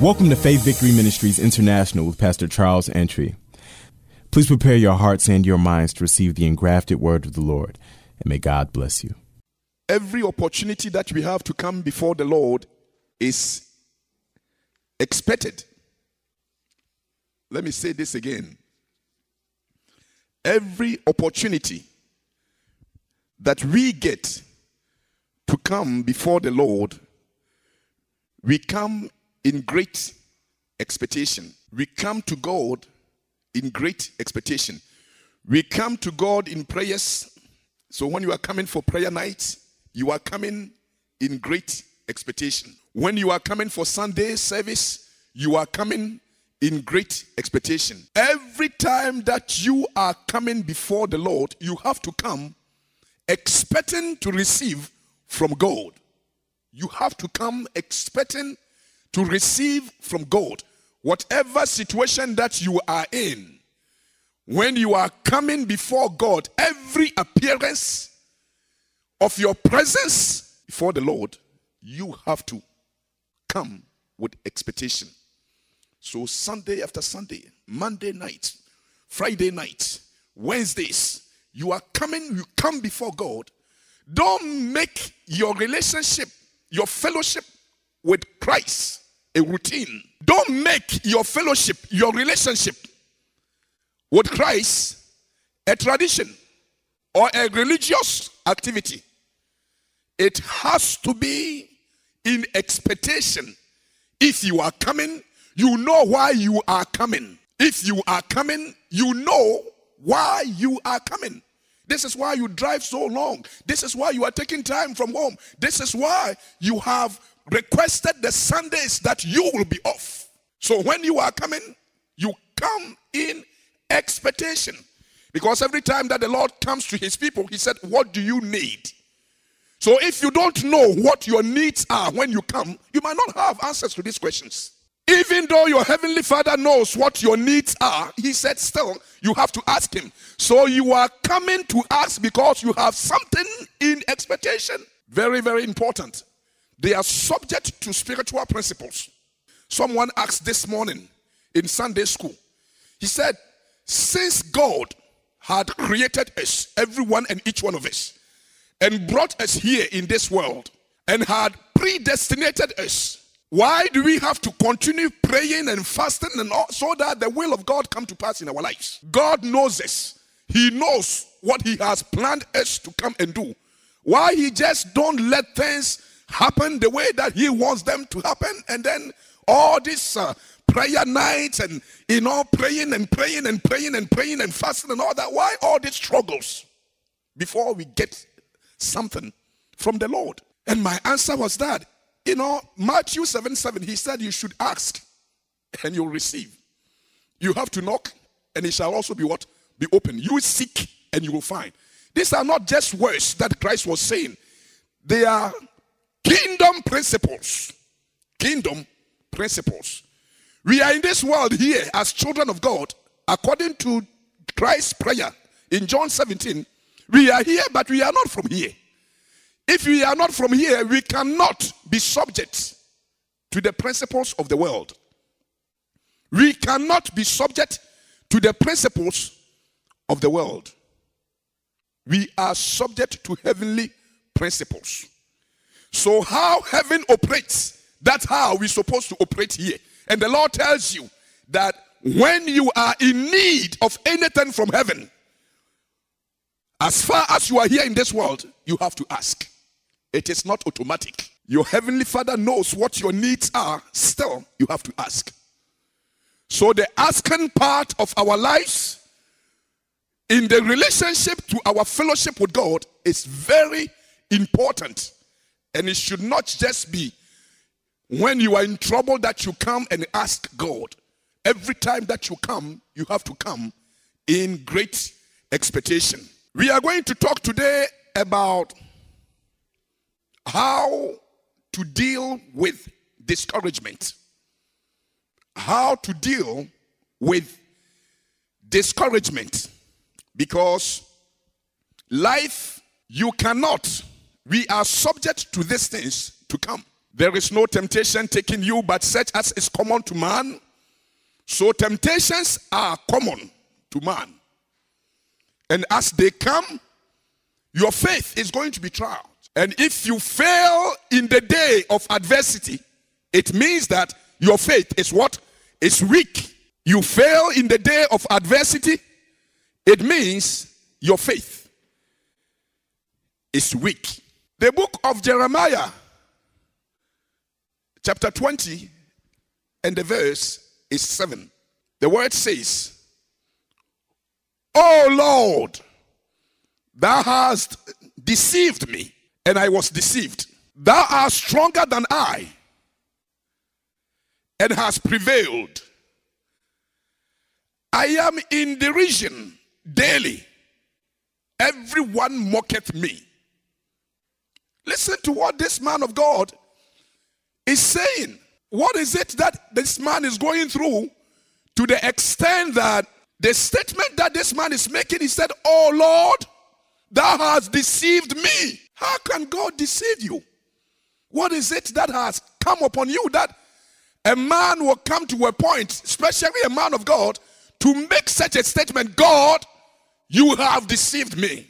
Welcome to Faith Victory Ministries International with Pastor Charles Entry. Please prepare your hearts and your minds to receive the engrafted word of the Lord, and may God bless you. Every opportunity that we have to come before the Lord is expected. Let me say this again. Every opportunity that we get to come before the Lord, we come in great expectation. We come to God in great expectation. We come to God in prayers. So when you are coming for prayer night, you are coming in great expectation. When you are coming for Sunday service, you are coming in great expectation. Every time that you are coming before the Lord, you have to come expecting to receive from God. You have to come expecting to receive from God. Whatever situation that you are in, when you are coming before God, every appearance of your presence before the Lord, you have to come with expectation. So Sunday after Sunday, Monday night, Friday night, Wednesdays, you come before God. Don't make your relationship, your fellowship with Christ a routine. Don't make your fellowship, your relationship with Christ a tradition or a religious activity. It has to be in expectation. If you are coming, you know why you are coming. If you are coming, you know why you are coming. This is why you drive so long. This is why you are taking time from home. This is why you have requested the Sundays that you will be off. So when you are coming, you come in expectation. Because every time that the Lord comes to his people, he said, what do you need? So if you don't know what your needs are when you come, you might not have answers to these questions. Even though your heavenly Father knows what your needs are, he said still, you have to ask him. So you are coming to ask because you have something in expectation. Very, very important. They are subject to spiritual principles. Someone asked this morning in Sunday school. He said, since God had created us, everyone and each one of us, and brought us here in this world, and had predestinated us, why do we have to continue praying and fasting and all, so that the will of God come to pass in our lives? God knows this. He knows what he has planned us to come and do. Why he just don't let things happen the way that he wants them to happen, and then all this prayer nights and praying and praying and praying and praying and fasting and all that. Why all these struggles before we get something from the Lord? And my answer was that, Matthew 7:7, he said you should ask and you'll receive. You have to knock and it shall also be what? Be open. You seek and you will find. These are not just words that Christ was saying. They are kingdom principles. Kingdom principles. We are in this world here as children of God, according to Christ's prayer in John 17. We are here, but we are not from here. If we are not from here, we cannot be subject to the principles of the world. We cannot be subject to the principles of the world. We are subject to heavenly principles. So how heaven operates, that's how we're supposed to operate here. And the Lord tells you that when you are in need of anything from heaven, as far as you are here in this world, you have to ask. It is not automatic. Your heavenly Father knows what your needs are. Still, you have to ask. So the asking part of our lives in the relationship to our fellowship with God is very important. And it should not just be when you are in trouble that you come and ask God. Every time that you come, you have to come in great expectation. We are going to talk today about how to deal with discouragement. How to deal with discouragement. Because life, we are subject to these things to come. There is no temptation taking you but such as is common to man. So temptations are common to man. And as they come, your faith is going to be tried. And if you fail in the day of adversity, it means that your faith is what? Is weak. You fail in the day of adversity, it means your faith is weak. The book of Jeremiah, chapter 20, and the verse is 7. The word says, "O Lord, thou hast deceived me, and I was deceived. Thou art stronger than I, and hast prevailed. I am in derision daily. Everyone mocketh me." Listen to what this man of God is saying. What is it that this man is going through to the extent that the statement that this man is making, he said, "Oh Lord, thou hast deceived me." How can God deceive you? What is it that has come upon you that a man will come to a point, especially a man of God, to make such a statement? "God, you have deceived me,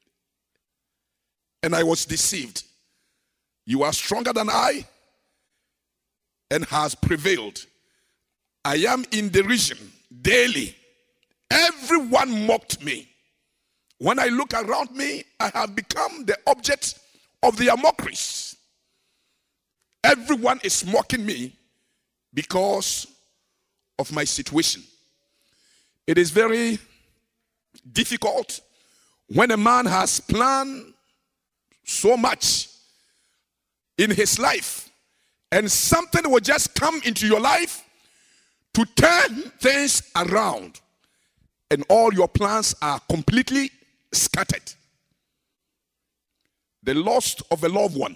and I was deceived. You are stronger than I, and has prevailed. I am in derision daily. Everyone mocked me. When I look around me, I have become the object of their mockeries. Everyone is mocking me because of my situation." It is very difficult when a man has planned so much in his life and something will just come into your life to turn things around, and all your plans are completely scattered. The loss of a loved one,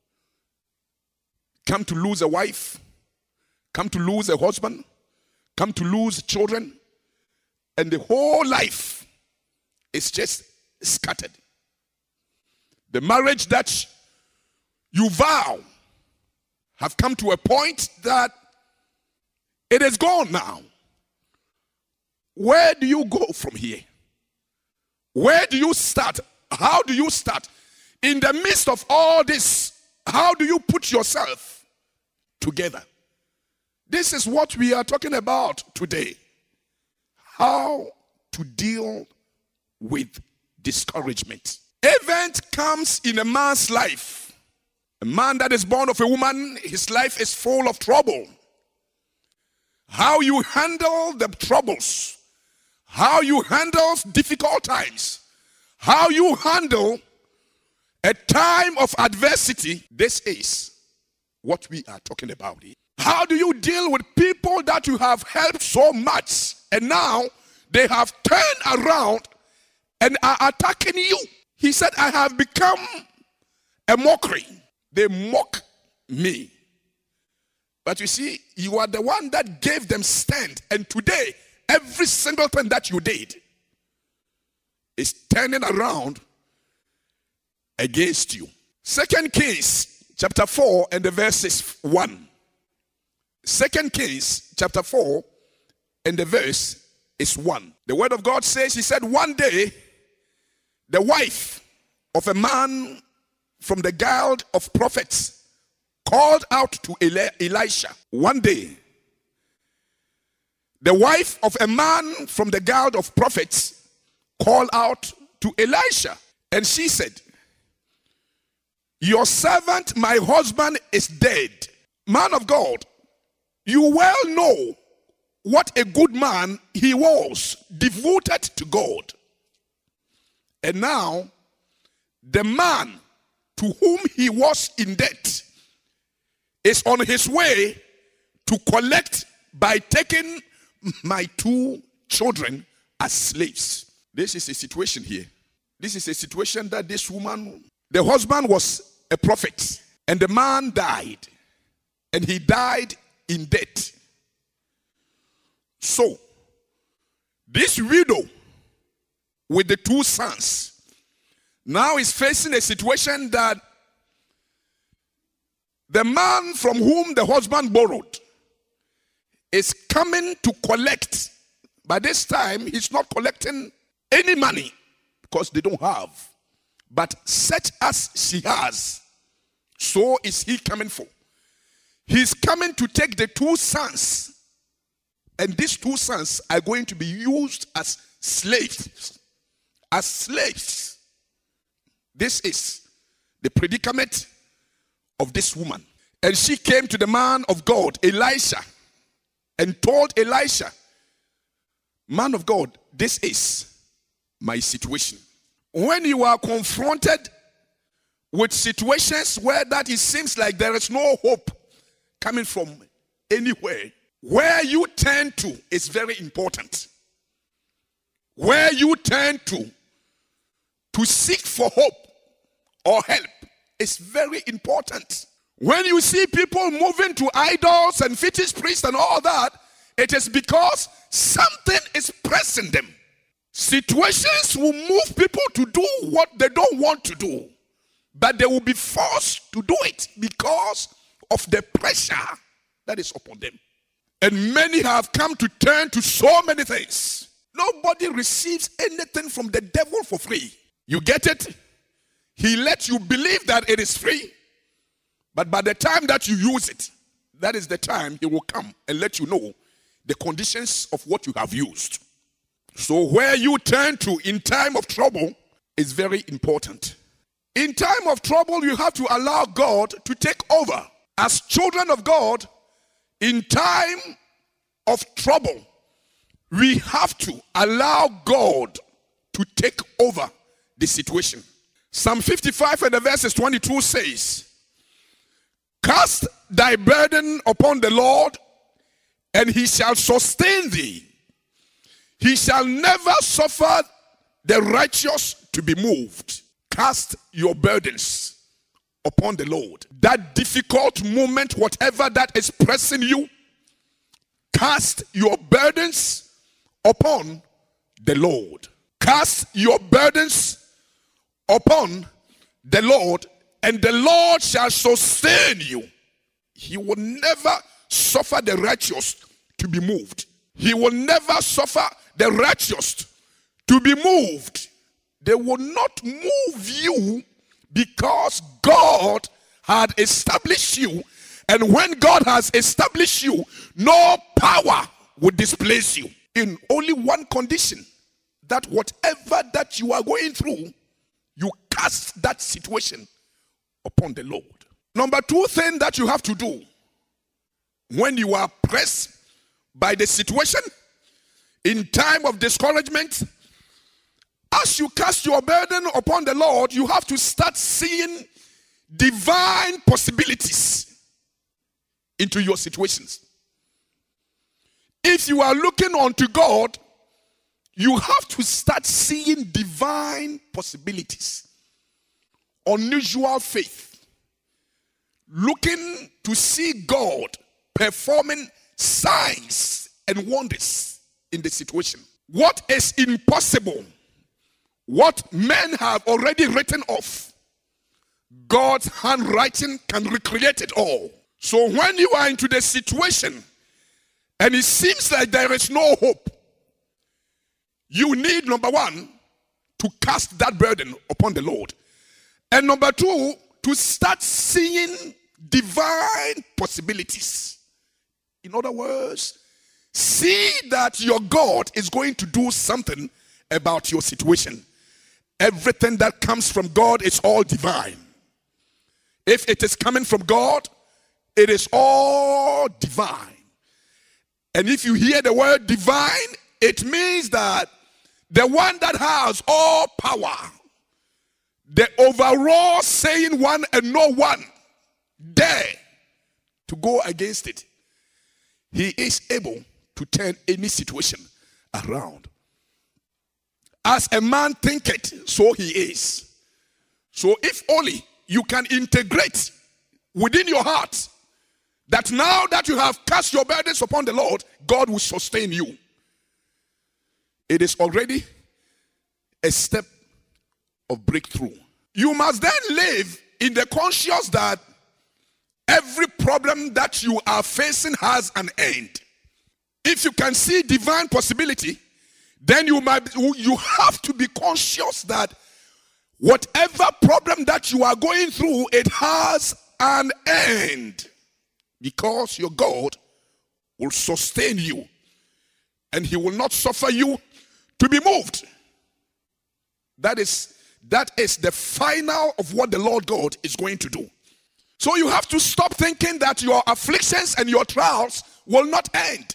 come to lose a wife, come to lose a husband, come to lose children, and the whole life is just scattered. The marriage that you vow have come to a point that it is gone now. Where do you go from here? Where do you start? How do you start? In the midst of all this, how do you put yourself together? This is what we are talking about today. How to deal with discouragement. Event comes in a man's life. A man that is born of a woman, his life is full of trouble. How you handle the troubles, how you handle difficult times, how you handle a time of adversity, this is what we are talking about here. How do you deal with people that you have helped so much and now they have turned around and are attacking you? He said, "I have become a mockery. They mock me." But you see, you are the one that gave them stand. And today, every single thing that you did is turning around against you. 2 Kings chapter 4 and the verses 1. 2 Kings chapter 4 and the verse is 1. The word of God says, he said, "One day, the wife of a man from the guild of prophets called out to Elisha." One day, the wife of a man from the guild of prophets called out to Elisha, and she said, "Your servant, my husband, is dead." Man of God, you well know what a good man he was, devoted to God. And now, the man to whom he was in debt is on his way to collect by taking my 2 children as slaves. This is a situation here. This is a situation that this woman, the husband was a prophet, and the man died, and he died in debt. So, this widow with the 2 sons now is facing a situation that The man from whom the husband borrowed is coming to collect. By this time, he's not collecting any money because they don't have. But such as she has, so is he coming for. He's coming to take the 2 sons. And these 2 sons are going to be used as slaves. As slaves. This is the predicament of this woman. And she came to the man of God, Elisha, and told Elisha, man of God, this is my situation. When you are confronted with situations where that it seems like there is no hope coming from anywhere, where you turn to is very important. Where you turn to seek for hope or help is very important. When you see people moving to idols and fetish priests and all that, it is because something is pressing them. Situations will move people to do what they don't want to do, but they will be forced to do it because of the pressure that is upon them. And many have come to turn to so many things. Nobody receives anything from the devil for free. You get it? He lets you believe that it is free, but by the time that you use it, that is the time he will come and let you know the conditions of what you have used. So where you turn to in time of trouble is very important. In time of trouble, you have to allow God to take over. As children of God, in time of trouble, we have to allow God to take over the situation. Psalm 55 and the verses 22 says, cast thy burden upon the Lord, and he shall sustain thee. He shall never suffer the righteous to be moved. Cast your burdens upon the Lord. That difficult moment, whatever that is pressing you, cast your burdens upon the Lord. Cast your burdens upon the Lord, and the Lord shall sustain you. He will never suffer the righteous to be moved. He will never suffer the righteous to be moved. They will not move you because God had established you. And when God has established you, no power will displace you. In only one condition, that whatever that you are going through, you cast that situation upon the Lord. Number 2 thing that you have to do when you are pressed by the situation in time of discouragement, as you cast your burden upon the Lord, you have to start seeing divine possibilities into your situations. If you are looking unto God, you have to start seeing divine possibilities. Unusual faith. Looking to see God performing signs and wonders in the situation. What is impossible, what men have already written off, God's handwriting can recreate it all. So when you are into the situation and it seems like there is no hope, you need, number 1, to cast that burden upon the Lord. And number 2, to start seeing divine possibilities. In other words, see that your God is going to do something about your situation. Everything that comes from God is all divine. If it is coming from God, it is all divine. And if you hear the word divine, it means that the one that has all power, the overall saying one and no one dare to go against it, he is able to turn any situation around. As a man thinketh, so he is. So if only you can integrate within your heart that now that you have cast your burdens upon the Lord, God will sustain you. It is already a step of breakthrough. You must then live in the conscience that every problem that you are facing has an end. If you can see divine possibility, then you have to be conscious that whatever problem that you are going through, it has an end, because your God will sustain you and he will not suffer you to be moved. That is the final of what the Lord God is going to do. So you have to stop thinking that your afflictions and your trials will not end.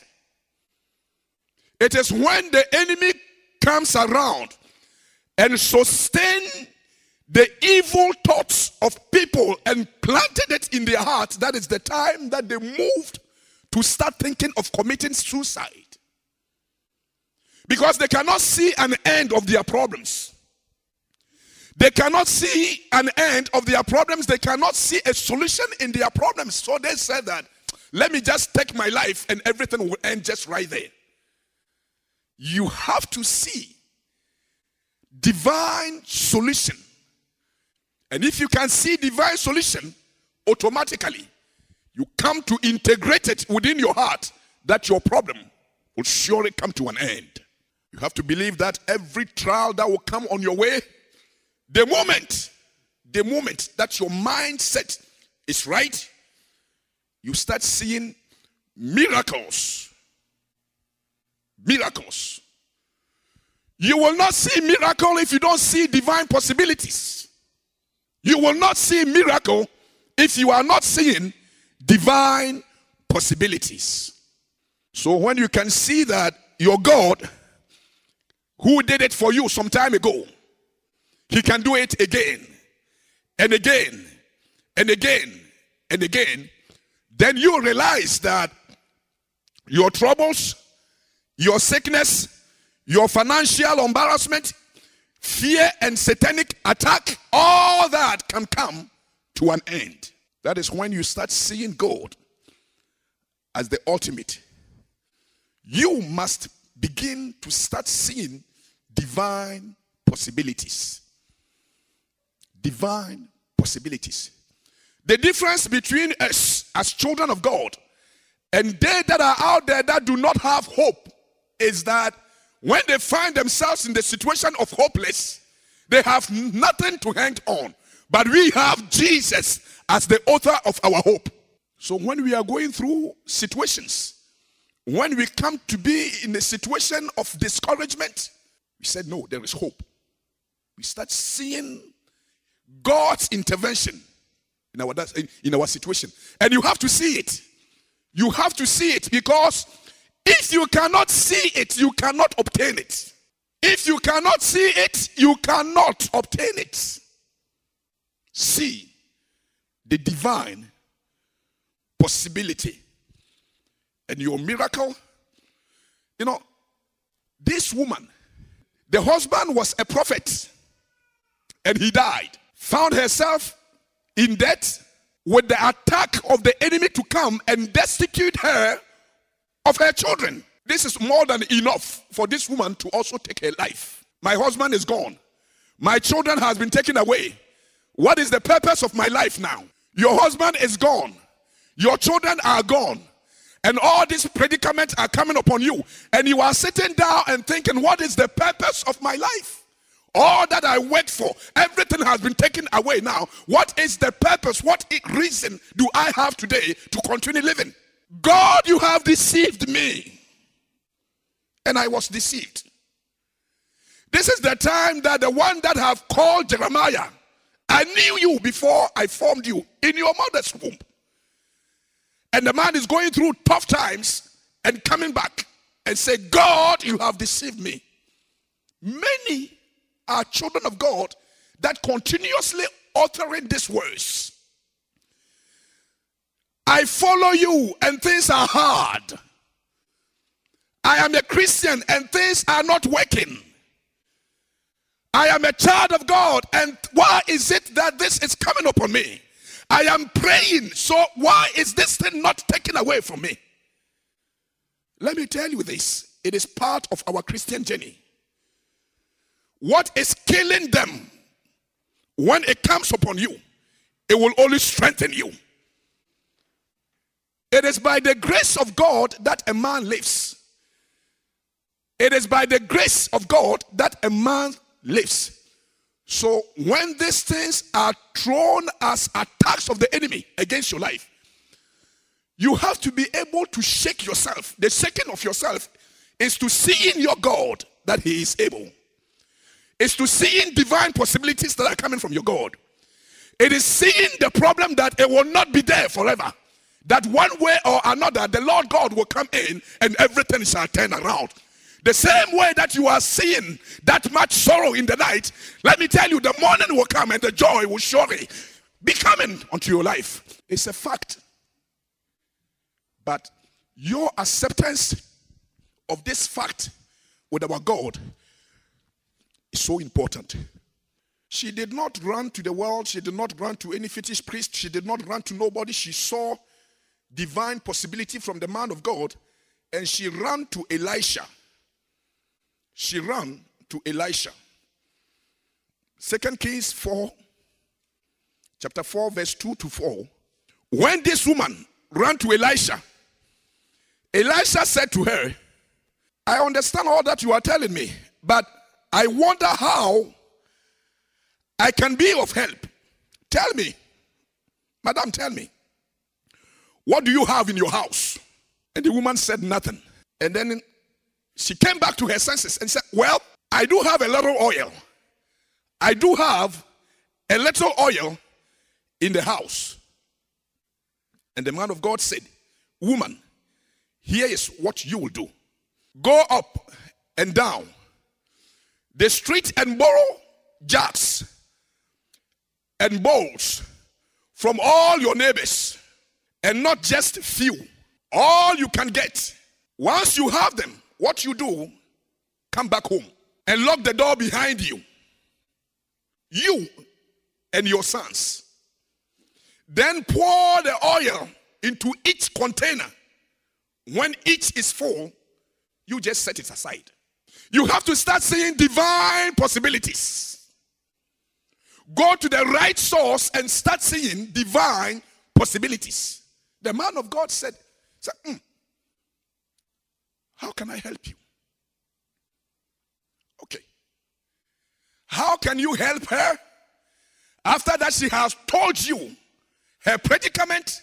It is when the enemy comes around and sustain the evil thoughts of people and planted it in their hearts, that is the time that they moved to start thinking of committing suicide. Because they cannot see an end of their problems. They cannot see an end of their problems. They cannot see a solution in their problems. So they said that, let me just take my life and everything will end just right there. You have to see divine solution. And if you can see divine solution, automatically you come to integrate it within your heart that your problem will surely come to an end. You have to believe that every trial that will come on your way, the moment that your mindset is right, you start seeing miracles. Miracles. You will not see miracle if you don't see divine possibilities. You will not see miracle if you are not seeing divine possibilities. So when you can see that your God, who did it for you some time ago, he can do it again and again and again and again, then you realize that your troubles, your sickness, your financial embarrassment, fear and satanic attack, all that can come to an end. That is when you start seeing God as the ultimate. You must begin to start seeing divine possibilities. Divine possibilities. The difference between us as children of God and they that are out there that do not have hope is that when they find themselves in the situation of hopeless, they have nothing to hang on. But we have Jesus as the author of our hope. So when we are going through situations, when we come to be in a situation of discouragement, we said, no, there is hope. We start seeing God's intervention in our situation. And you have to see it. You have to see it, because if you cannot see it, you cannot obtain it. If you cannot see it, you cannot obtain it. See the divine possibility and your miracle. You know, this woman, the husband was a prophet and he died. Found herself in debt with the attack of the enemy to come and destitute her of her children. This is more than enough for this woman to also take her life. My husband is gone. My children has been taken away. What is the purpose of my life now? Your husband is gone. Your children are gone. And all these predicaments are coming upon you. And you are sitting down and thinking, what is the purpose of my life? All that I worked for, everything has been taken away now. What is the purpose? What reason do I have today to continue living? God, you have deceived me. And I was deceived. This is the time that the one that have called Jeremiah, I knew you before I formed you in your mother's womb. And the man is going through tough times and coming back and say, God, you have deceived me. Many are children of God that continuously uttering these words. I follow you and things are hard. I am a Christian and things are not working. I am a child of God, and why is it that this is coming upon me? I am praying, so why is this thing not taken away from me? Let me tell you this. It is part of our Christian journey. What is killing them, when it comes upon you, it will only strengthen you. It is by the grace of God that a man lives. It is by the grace of God that a man lives. So when these things are thrown as attacks of the enemy against your life, you have to be able to shake yourself. The shaking of yourself is to see in your God that he is able. It's to see in divine possibilities that are coming from your God. It is seeing the problem that it will not be there forever. That one way or another, the Lord God will come in and everything shall turn around. The same way that you are seeing that much sorrow in the night, let me tell you, the morning will come and the joy will surely be coming onto your life. It's a fact. But your acceptance of this fact with our God is so important. She did not run to the world. She did not run to any fetish priest. She did not run to nobody. She saw divine possibility from the man of God, and she ran to Elisha. She ran to Elisha. 2 Kings 4, chapter 4, verse 2 to 4. When this woman ran to Elisha, Elisha said to her, I understand all that you are telling me, but I wonder how I can be of help. Tell me, madam, tell me, what do you have in your house? And the woman said nothing. And then she came back to her senses and said, well, I do have a little oil. I do have a little oil in the house. And the man of God said, woman, here is what you will do. Go up and down the street and borrow jars and bowls from all your neighbors, and not just few, all you can get. Once you have them, what you do, come back home and lock the door behind you, you and your sons. Then pour the oil into each container. When each is full, you just set it aside. You have to start seeing divine possibilities. Go to the right source and start seeing divine possibilities. The man of God said, how can I help you? Okay. How can you help her? After that, she has told you her predicament.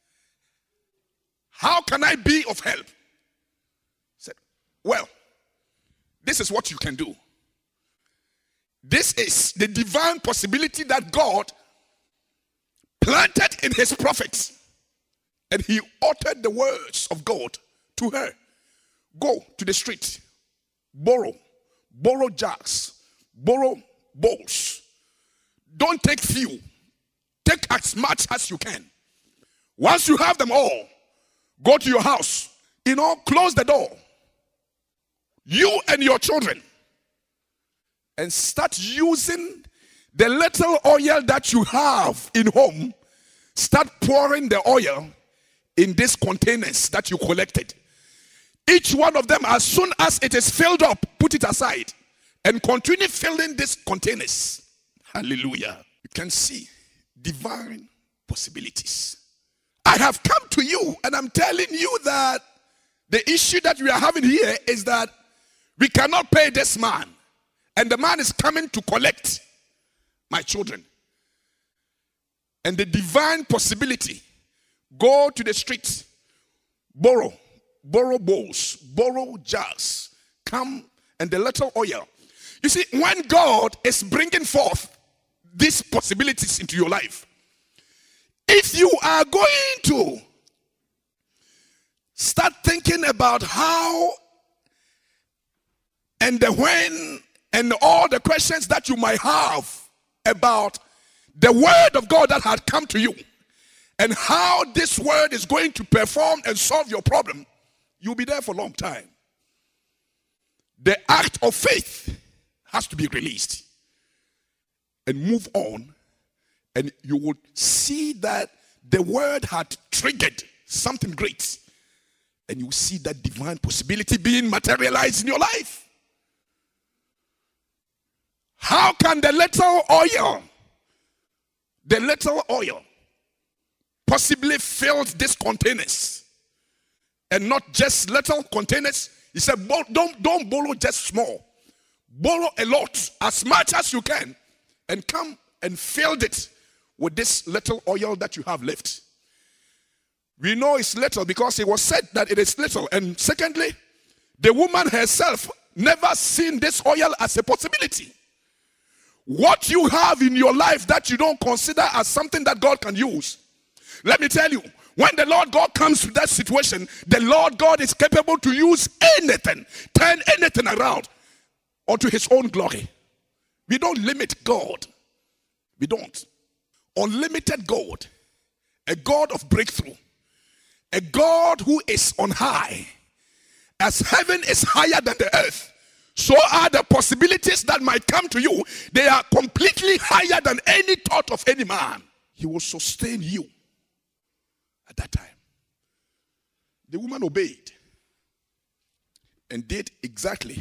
How can I be of help? Said, well, this is what you can do. This is the divine possibility that God planted in his prophets. And he uttered the words of God to her. Go to the street, borrow jars, borrow bowls. Don't take few. Take as much as you can. Once you have them all, go to your house. Close the door. You and your children. And start using the little oil that you have in home. Start pouring the oil in these containers that you collected. Each one of them, as soon as it is filled up, put it aside and continue filling these containers. Hallelujah. You can see divine possibilities. I have come to you and I'm telling you that the issue that we are having here is that we cannot pay this man. And the man is coming to collect my children. And the divine possibility, go to the streets, borrow bowls, borrow jars, come and the little oil. You see, when God is bringing forth these possibilities into your life, if you are going to start thinking about how and the when and all the questions that you might have about the word of God that had come to you and how this word is going to perform and solve your problem, you'll be there for a long time. The act of faith has to be released and move on, and you will see that the word had triggered something great, and you will see that divine possibility being materialized in your life. How can the little oil possibly fill these containers? and not just little containers. He said, don't borrow just small. Borrow a lot, as much as you can, and come and fill it with this little oil that you have left. We know it's little because it was said that it is little. And secondly, the woman herself never seen this oil as a possibility. What you have in your life that you don't consider as something that God can use, let me tell you, when the Lord God comes to that situation, the Lord God is capable to use anything, turn anything around unto his own glory. We don't limit God. We don't. Unlimited God, a God of breakthrough, a God who is on high. As heaven is higher than the earth, so are the possibilities that might come to you. They are completely higher than any thought of any man. He will sustain you at that time. The woman obeyed and did exactly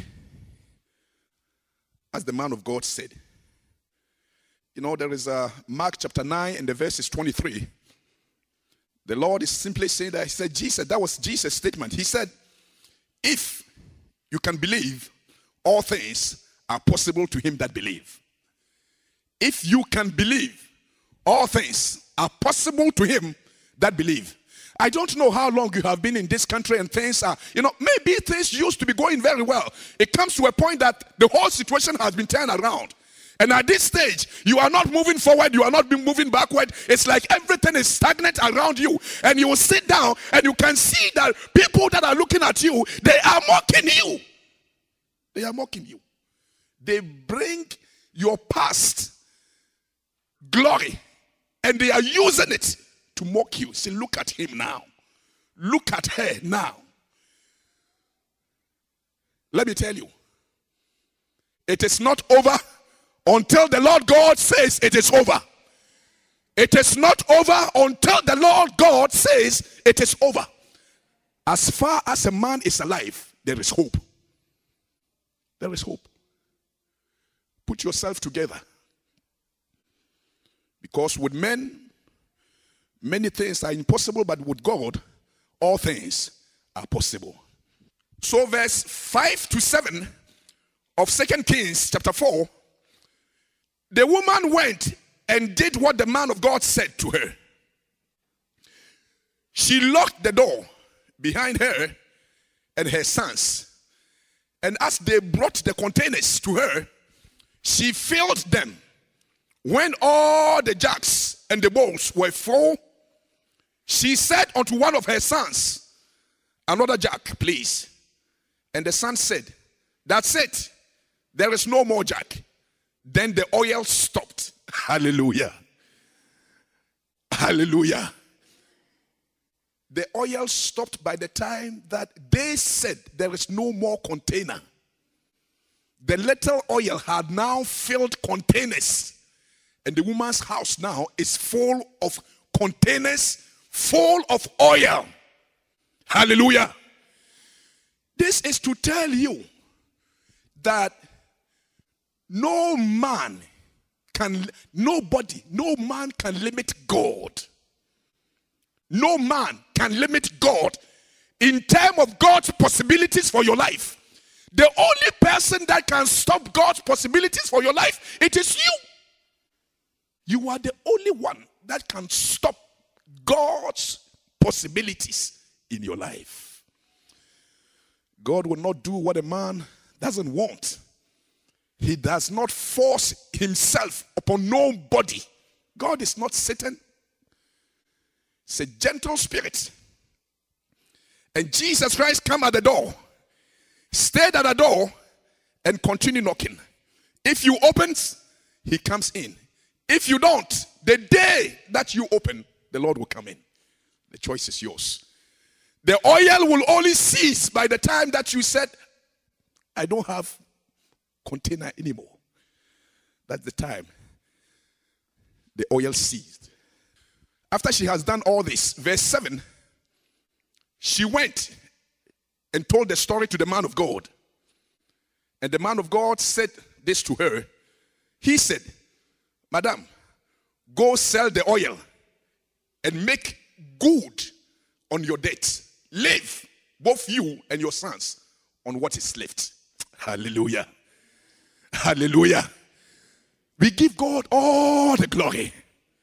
as the man of God said. You know, there is Mark chapter 9 and the verse is 23. The Lord is simply saying that. He said, Jesus, that was Jesus' statement. He said, if you can believe, all things are possible to him that believe. If you can believe, all things are possible to him that believe. I don't know how long you have been in this country and things are, maybe things used to be going very well. It comes to a point that the whole situation has been turned around. And at this stage, you are not moving forward, you are not moving backward. It's like everything is stagnant around you. And you will sit down and you can see that people that are looking at you, they are mocking you. They are mocking you. They bring your past glory and they are using it to mock you. Say, look at him now. Look at her now. Let me tell you, it is not over until the Lord God says it is over. It is not over until the Lord God says it is over. As far as a man is alive, there is hope. There is hope. Put yourself together. Because with men, many things are impossible, but with God, all things are possible. So verse 5 to 7 of 2 Kings chapter 4, the woman went and did what the man of God said to her. She locked the door behind her and her sons. And as they brought the containers to her, she filled them. When all the jugs and the bowls were full, she said unto one of her sons, another jug, please. And the son said, that's it. There is no more jug. Then the oil stopped. Hallelujah. Hallelujah. The oil stopped by the time that they said there is no more container. The little oil had now filled containers. And the woman's house now is full of containers, full of oil. Hallelujah. This is to tell you that no man can limit God. No man can limit God in terms of God's possibilities for your life. The only person that can stop God's possibilities for your life, it is you. You are the only one that can stop God's possibilities in your life. God will not do what a man doesn't want. He does not force himself upon nobody. God is not Satan. It's a gentle spirit. And Jesus Christ came at the door, stayed at the door, and continued knocking. If you open, he comes in. If you don't, the day that you open, the Lord will come in. The choice is yours. The oil will only cease by the time that you said, I don't have container anymore. That's the time the oil ceased. After she has done all this, verse 7, she went and told the story to the man of God. And the man of God said this to her. He said, Madam, go sell the oil and make good on your debts. Live both you and your sons, on what is left. Hallelujah. Hallelujah. We give God all the glory,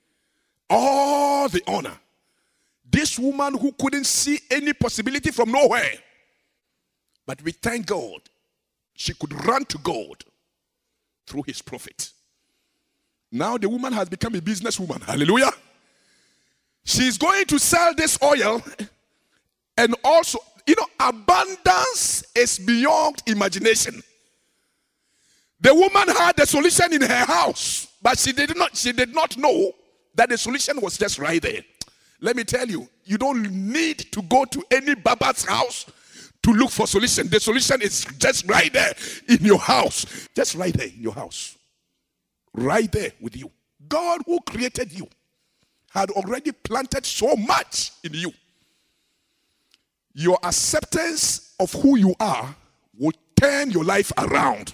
all the honor. This woman who couldn't see any possibility from nowhere, but we thank God she could run to God through his prophet. Now the woman has become a businesswoman. Hallelujah. She's going to sell this oil, and also, abundance is beyond imagination. The woman had the solution in her house, but she did not know that the solution was just right there. Let me tell you, you don't need to go to any Baba's house to look for solution. The solution is just right there in your house. Just right there in your house. Right there with you. God who created you had already planted so much in you. Your acceptance of who you are will turn your life around.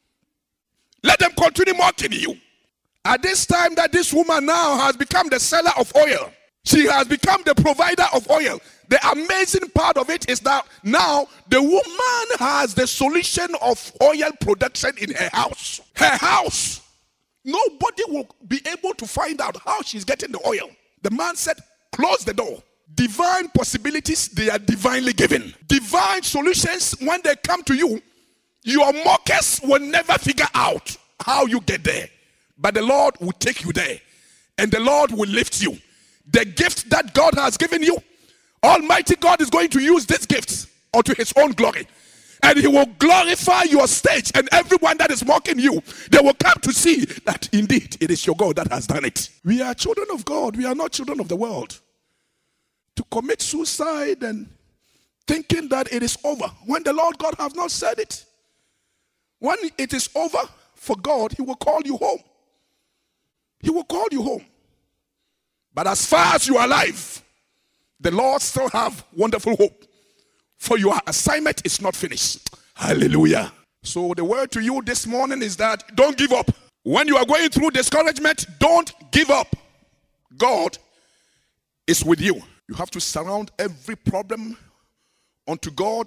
Let them continue mocking you. At this time that this woman now has become the seller of oil, she has become the provider of oil. The amazing part of it is that now the woman has the solution of oil production in her house. Her house. Nobody will be able to find out how she's getting the oil. The man said, close the door. Divine possibilities, they are divinely given. Divine solutions, when they come to you, your mockers will never figure out how you get there. But the Lord will take you there. And the Lord will lift you. The gift that God has given you, Almighty God is going to use this gift unto his own glory. And he will glorify your stage, and everyone that is mocking you, they will come to see that indeed it is your God that has done it. We are children of God. We are not children of the world. To commit suicide and thinking that it is over when the Lord God has not said it. When it is over for God, he will call you home. He will call you home. But as far as you are alive, the Lord still have wonderful hope. For your assignment is not finished. Hallelujah. So the word to you this morning is that don't give up. When you are going through discouragement, don't give up. God is with you. You have to surround every problem unto God.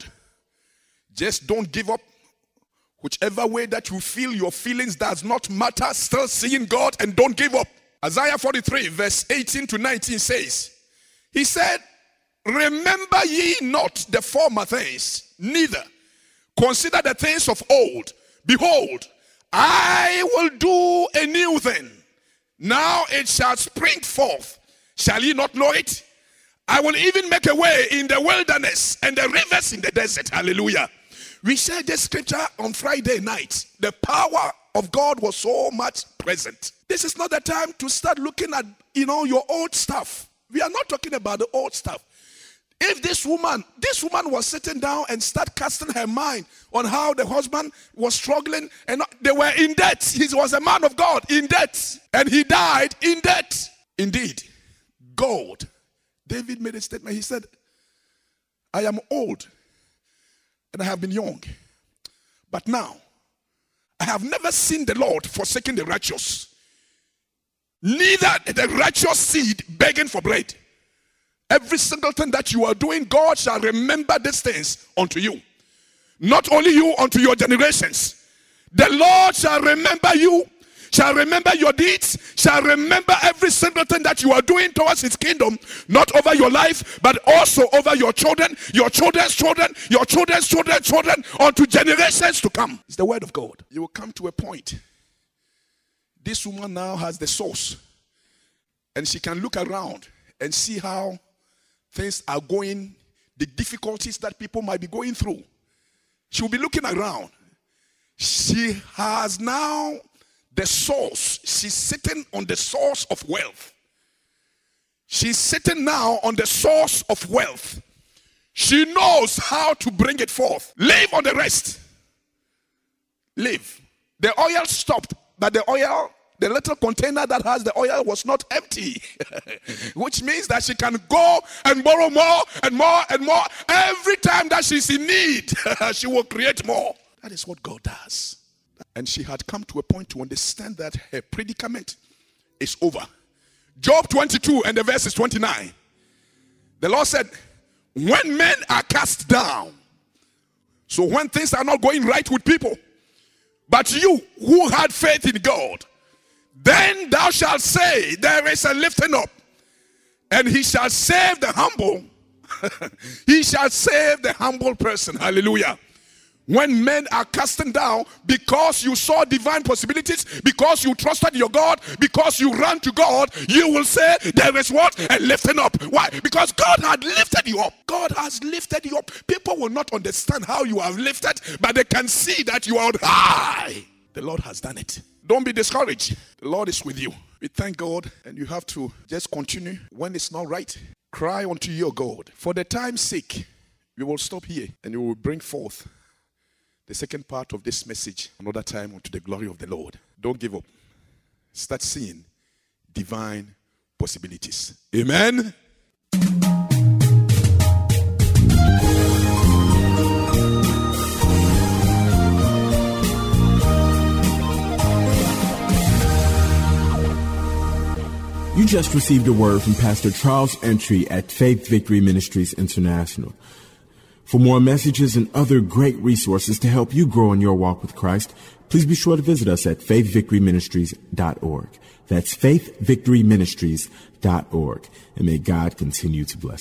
Just don't give up. Whichever way that you feel, your feelings does not matter. Still seeing God and don't give up. Isaiah 43 verse 18 to 19 says, he said, remember ye not the former things, neither consider the things of old. Behold, I will do a new thing. Now it shall spring forth. Shall ye not know it? I will even make a way in the wilderness and the rivers in the desert. Hallelujah. We shared this scripture on Friday night. The power of God was so much present. This is not the time to start looking at, your old stuff. We are not talking about the old stuff. If this woman was sitting down and start casting her mind on how the husband was struggling and they were in debt. He was a man of God in debt and he died in debt. Indeed, God, David made a statement. He said, I am old and I have been young, but now I have never seen the Lord forsaking the righteous, neither the righteous seed begging for bread. Every single thing that you are doing, God shall remember these things unto you. Not only you, unto your generations. The Lord shall remember you, shall remember your deeds, shall remember every single thing that you are doing towards his kingdom, not over your life, but also over your children, your children's children, your children's children's children, unto generations to come. It's the word of God. You will come to a point. This woman now has the source, and she can look around and see how things are going, the difficulties that people might be going through. She will be looking around. She has now the source. She's sitting on the source of wealth. She's sitting now on the source of wealth. She knows how to bring it forth. Live on the rest. Live. The oil stopped, but the little container that has the oil was not empty. Which means that she can go and borrow more and more and more. Every time that she's in need, she will create more. That is what God does. And she had come to a point to understand that her predicament is over. Job 22 and the verse is 29. The Lord said, when men are cast down. So when things are not going right with people, but you who had faith in God, then thou shalt say, there is a lifting up, and he shall save the humble. He shall save the humble person. Hallelujah. When men are casting down because you saw divine possibilities, because you trusted your God, because you ran to God, you will say there is what? A lifting up. Why? Because God had lifted you up. God has lifted you up. People will not understand how you are lifted, but they can see that you are high. The Lord has done it. Don't be discouraged. The Lord is with you. We thank God, and you have to just continue. When it's not right, cry unto your God. For the time's sake, we will stop here, and we will bring forth the second part of this message another time unto the glory of the Lord. Don't give up. Start seeing divine possibilities. Amen. You just received a word from Pastor Charles Entry at Faith Victory Ministries International. For more messages and other great resources to help you grow in your walk with Christ, please be sure to visit us at faithvictoryministries.org. That's faithvictoryministries.org. And may God continue to bless.